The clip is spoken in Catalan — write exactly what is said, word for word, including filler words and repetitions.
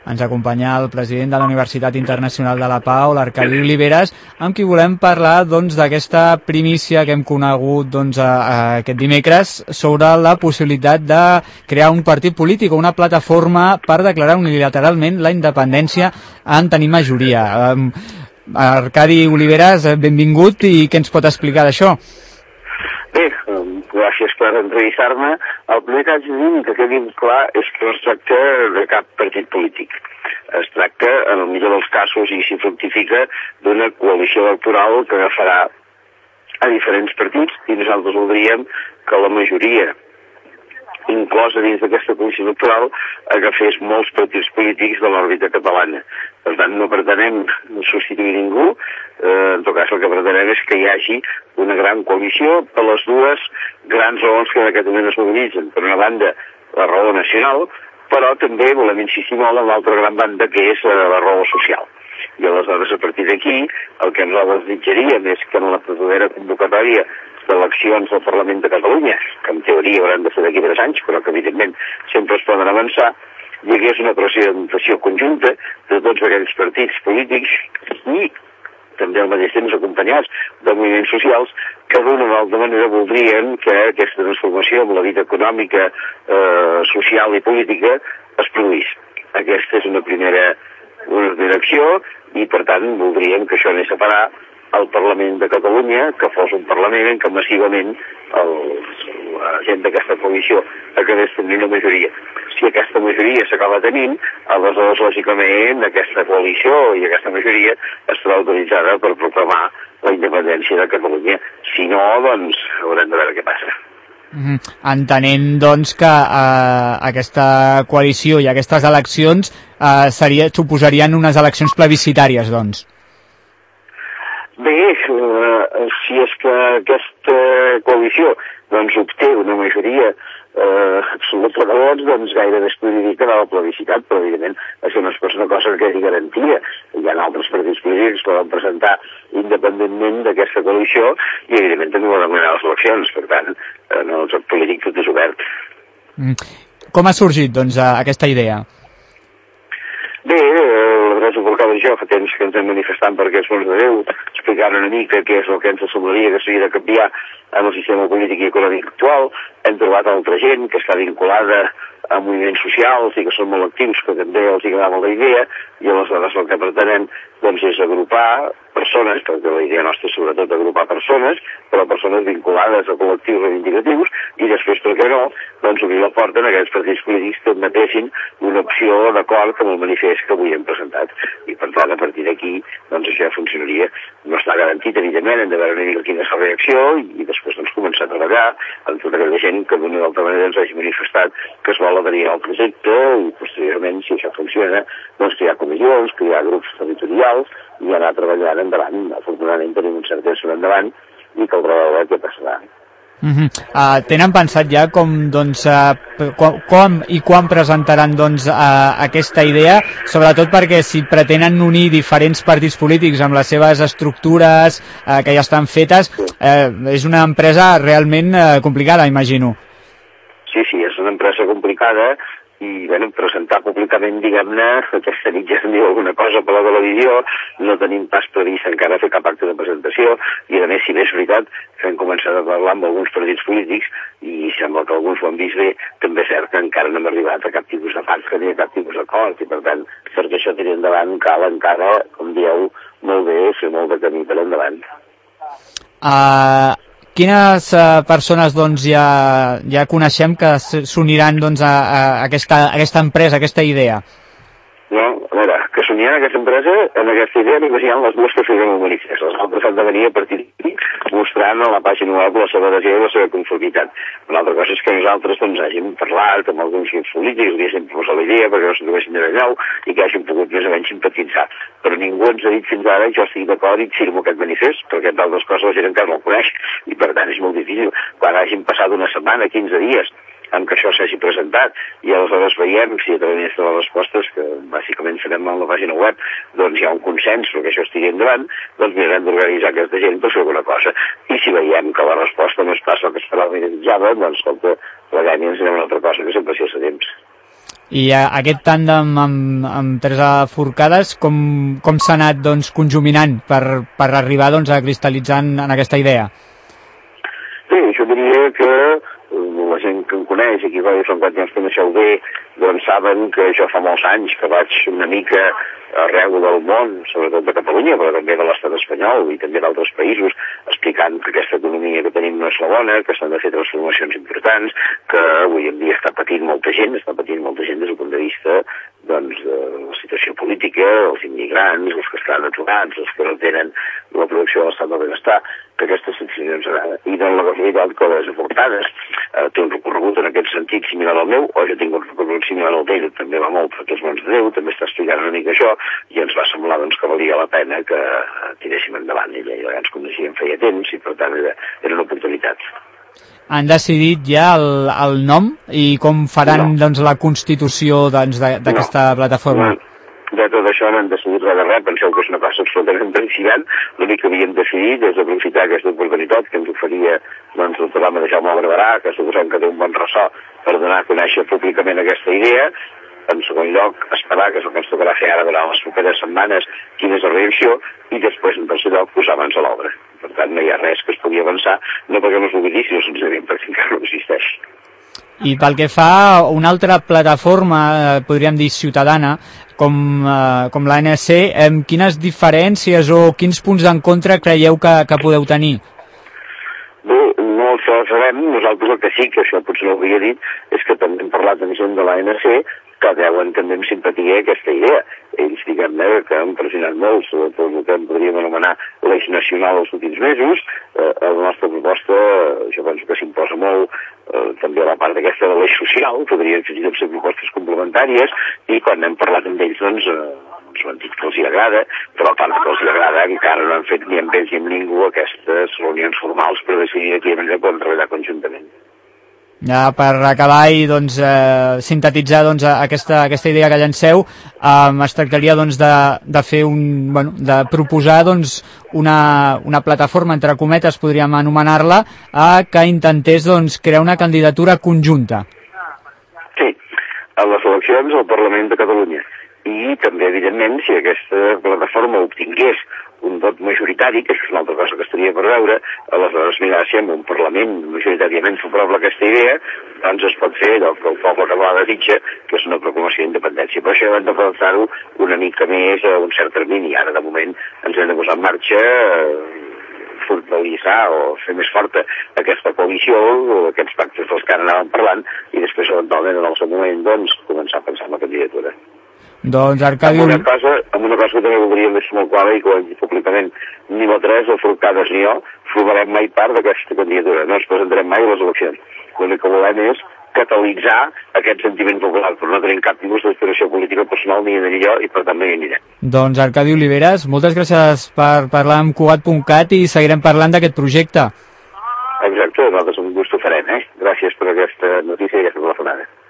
Ens acompanya el president de la Universitat Internacional de la Pau, l'Arcadi Oliveres, amb qui volem parlar doncs, d'aquesta primícia que hem conegut doncs, a, a aquest dimecres sobre la possibilitat de crear un partit polític o una plataforma per declarar unilateralment la independència en tenir majoria. Um, Arcadi Oliveres, benvingut, i què ens pot explicar d'això? Bé, gràcies per entrevistar-me. El primer que haig de dir, que quedi clar, és que no es tracta de cap partit polític. Es tracta, en el millor dels casos, i si fructifica, d'una coalició electoral que agafarà a diferents partits, i nosaltres voldríem que la majoria inclosa dins d'aquesta coalició electoral agafés molts partits polítics de l'òrbita catalana. Per tant, no pretenem substituir ningú, eh, en tot cas el que pretenem és que hi hagi una gran coalició per les dues grans raons que en aquest moment es mobilitzen. Per una banda, la raó nacional, però també volem insistir molt en l'altra gran banda, que és eh, la raó social. I aleshores, a partir d'aquí, el que nosaltres desitjaríem és que en la propera convocatòria d'eleccions al Parlament de Catalunya, que en teoria hauran de ser d'aquí tres anys, però que evidentment sempre es poden avançar, hi hagués una presentació conjunta de tots aquells partits polítics i també al mateix temps acompanyats de moviments socials que d'una o altra manera voldrien que aquesta transformació en la vida econòmica, eh, social i política es produís. Aquesta és una primera una direcció i per tant voldríem que això anés a parar al Parlament de Catalunya, que fos un Parlament en què massivament el, la gent d'aquesta coalició acabés tenint una majoria. Si aquesta majoria s'acaba tenint, aleshores, lògicament, aquesta coalició i aquesta majoria estarà autoritzada per proclamar la independència de Catalunya. Si no, doncs, haurem de veure què passa. Mm-hmm. Entenent, doncs, que eh, aquesta coalició i aquestes eleccions eh, seria, suposarien unes eleccions plebiscitàries, doncs. Bé, eh, si és que aquesta coalició doncs, obté una majoria eh, absoluta de vots, doncs gairebé es podria dir que va la plebiscitat, però evidentment això no és una cosa que quedi garantia. Hi ha altres partits polítics que poden presentar independentment d'aquesta coalició i evidentment també poden guanyar les eleccions. Per tant, en el joc polític tot és obert. Mm. Com ha sorgit, doncs, aquesta idea? Bé, la Teresa Forcada i jo fa temps que ens hem manifestat per aquests fons de Déu, explicant una mica què és el que ens semblaria que s'hauria de canviar en el sistema polític i econòmic actual. Hem trobat altra gent que està vinculada a moviments socials i que són molt actius, que també els agrada la idea, i aleshores el que pretenem doncs, és agrupar persones, perquè la idea nostra és sobretot agrupar persones, però persones vinculades a col·lectius reivindicatius, i després, per què no, doncs obrir la porta en aquells partits polítics que admetessin una opció d'acord amb el manifest que avui hem presentat. I per tant, a partir d'aquí, doncs això ja funcionaria. No està garantit, evidentment, hem de veure una mica quina és la reacció, i, i després doncs, començar a treballar amb tota aquella gent que d'una o altra manera ens hagi manifestat que es vol adherir al projecte, i posteriorment, si això funciona, doncs crear comissions, crear grups territorials i anar treballant endavant. Afortunadament tenim un cert temps endavant i caldrà veure què passarà. Mm-hmm. uh, tenen pensat ja com, doncs, uh, com, com i quan presentaran doncs, uh, aquesta idea, sobretot perquè si pretenen unir diferents partits polítics amb les seves estructures uh, que ja estan fetes, uh, és una empresa realment uh, complicada, imagino. Sí, sí, és una empresa complicada i, bueno, presentar públicament, diguem-ne, aquesta nit ja se'n diu alguna cosa per la televisió, no tenim pas previst encara fer cap acte de presentació, i a més, si bé és veritat, que hem començat a parlar amb alguns partits polítics, i sembla que alguns ho han vist bé, també és cert que encara no hem arribat a cap tipus de pacte ni a cap tipus d'acord, i per tant, perquè això tiri endavant, cal encara, com dieu, molt bé, fer molt de camí per endavant. Uh... Quines uh, persones doncs, ja, ja coneixem que s'uniran doncs, a, a, aquesta, a aquesta empresa, a aquesta idea? No, a veure, que s'uniran a aquesta empresa, en aquesta idea només hi ha les dues que firmen el manifest. Les altres han de venir a partir d'aquí mostrant a la pàgina web la seva adhesió i la seva conformitat. Una altra cosa és que nosaltres doncs, hàgim parlat amb alguns grups polítics, haguéssim proposat la idea perquè no se'n trobessin de nou i que hàgim pogut més o menys simpatitzar. Però ningú ens ha dit fins ara jo estic d'acord i firmo aquest manifest, perquè entre altres coses la gent encara no el coneix i per tant és molt difícil. Quan hàgim passat una setmana, quinze dies, amb que això s'hagi presentat i aleshores veiem si a través de les respostes que bàsicament farem a la pàgina web doncs hi ha un consens perquè això estigui endavant, doncs mirarem d'organitzar aquesta gent per fer alguna cosa, i si veiem que la resposta no es passa el que esperava i desitjava, doncs escolta, pleguem i ens anem a una altra cosa, que sempre s'hi ha temps. I a, aquest tàndem amb, amb Teresa Forcades, com, com s'ha anat doncs, conjuminant per, per arribar doncs, a cristal·litzar en, en aquesta idea? Sí, jo diria que la gent que em coneix i qui va dir cinquanta anys que coneixeu bé, doncs saben que jo fa molts anys que vaig una mica arreu del món, sobretot de Catalunya, però també de l'estat espanyol i també d'altres països, explicant que aquesta economia que tenim no és la bona, que s'han de fer transformacions importants, que avui en dia està patint molta gent, està patint molta gent des del punt de vista doncs, de la situació política, els immigrants, els que estan aturats, els que no tenen la producció de l'estat del benestar, que aquestes situacions agrada. I doncs la realitat que les aportades eh, té un recorregut en aquest sentit similar al meu, o jo tinc un recorregut similar al d'ell, també va molt per tots mons de Déu, també està explicant una mica això, i ens va semblar doncs, que valia la pena que tiréssim endavant. Ella i ja ens coneixíem feia temps i per tant era, era una oportunitat. Han decidit ja el, el nom i com faran no. doncs, la constitució doncs, d'aquesta no. plataforma? No. De tot això no han decidit res de res, penseu que és una cosa absolutament principiant. L'únic que havíem decidit és aprofitar aquesta oportunitat que ens oferia doncs, el programa de Jaume Barberà, que suposem que té un bon ressò per donar a conèixer públicament aquesta idea. En segon lloc, esperar, que és el que ens tocarà fer ara durant les properes setmanes, quina és la reacció, i després, en tercer lloc, posar mans a l'obra. Per tant, no hi ha res que es pugui avançar, no perquè no es vulgui dir, sinó senzillament perquè encara no existeix. I pel que fa a una altra plataforma, eh, podríem dir ciutadana, com, eh, com l'A N C, eh, quines diferències o quins punts en contra creieu que, que podeu tenir? Bé, no ho sabem. Nosaltres el que sí, que això potser no ho havia dit, és que també hem parlat amb gent de l'A N C que veuen també amb simpatia aquesta idea. Ells, diguem-ne, que han pressionat molt sobre tot el que podríem anomenar l'eix nacional els últims mesos. Eh, la nostra proposta, jo penso que s'imposa molt eh, també a la part d'aquesta de l'eix social, podrien fins i tot ser propostes complementàries, i quan hem parlat amb ells, doncs, eh, ens ho han dit que els hi agrada, però a part que els hi agrada, encara no han fet ni amb ells ni amb ningú aquestes reunions formals per decidir aquí hem de treballar conjuntament. Ja per acabar i doncs, eh, sintetitzar doncs, aquesta, aquesta idea que llanceu, eh, es tractaria doncs, de, de fer un, bueno, de proposar doncs, una, una plataforma, entre cometes, podríem anomenar-la, eh, que intentés doncs, crear una candidatura conjunta. Sí, a les eleccions al Parlament de Catalunya. I també, evidentment, si aquesta plataforma obtingués un vot majoritari, que això és una altra cosa que estaria per veure, aleshores mirar si amb un Parlament majoritàriament favorable a aquesta idea, doncs es pot fer allò que el poble català desitja, que és una proclamació d'independència. Però això hem de pensar-ho una mica més a un cert termini. Ara, de moment, ens hem de posar en marxa, eh, fortaleçar o fer més forta aquesta coalició, aquests pactes dels que ara anàvem parlant, i després, eventualment, en el seu moment, doncs, començar a pensar en la candidatura. Doncs, Arcadi... Amb una cosa, amb una cosa que també voldríem deixar molt clara i que ho hem dit públicament, ni la Teresa Forcades ni jo formarem mai part d'aquesta candidatura, no ens presentarem mai a les eleccions. L'únic que volem és catalitzar aquest sentiment popular, però no tenim cap tipus d'aspiració política personal ni en jo i per tant no hi anirem. Doncs, Arcadi Oliveres, moltes gràcies per parlar amb Cugat punt cat i seguirem parlant d'aquest projecte. Exacte, nosaltres amb gust ho farem, eh? Gràcies per aquesta notícia i aquesta telefonada.